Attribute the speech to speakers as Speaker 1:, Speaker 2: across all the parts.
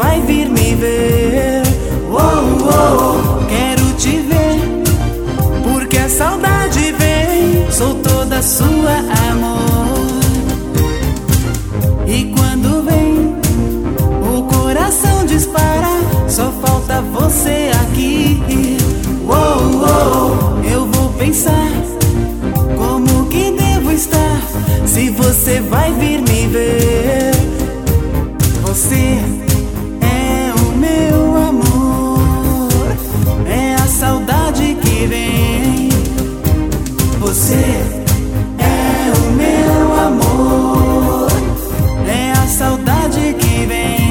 Speaker 1: vai vir me ver. Oh, oh, quero te ver, porque a saudade vem. Sou toda sua, amor. E quando vem, o coração dispara. Só falta você aqui. Oh, oh, eu vou pensar como que devo estar, se você vai vir me ver. Você é o meu amor, é a saudade que vem. Você é o meu amor, é a saudade que vem.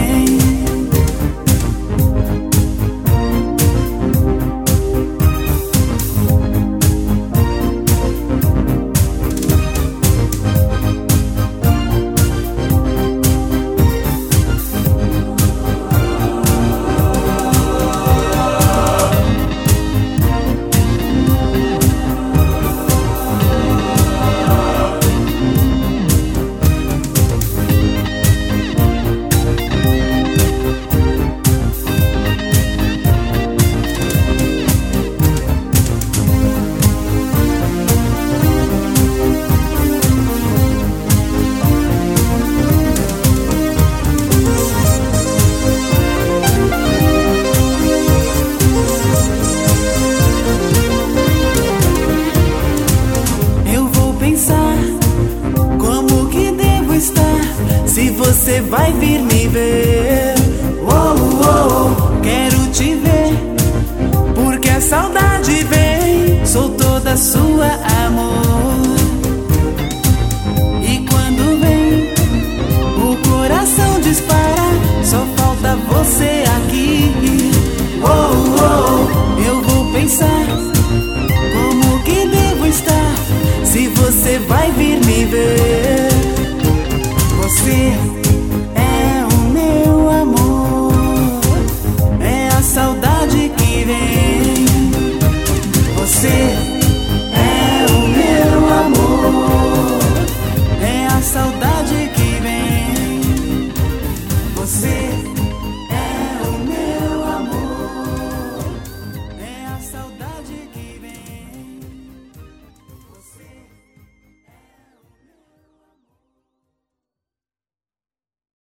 Speaker 1: Como que devo estar, se você vai vir me ver. Oh, oh, quero te ver, porque a saudade vem. Sou toda sua, amor.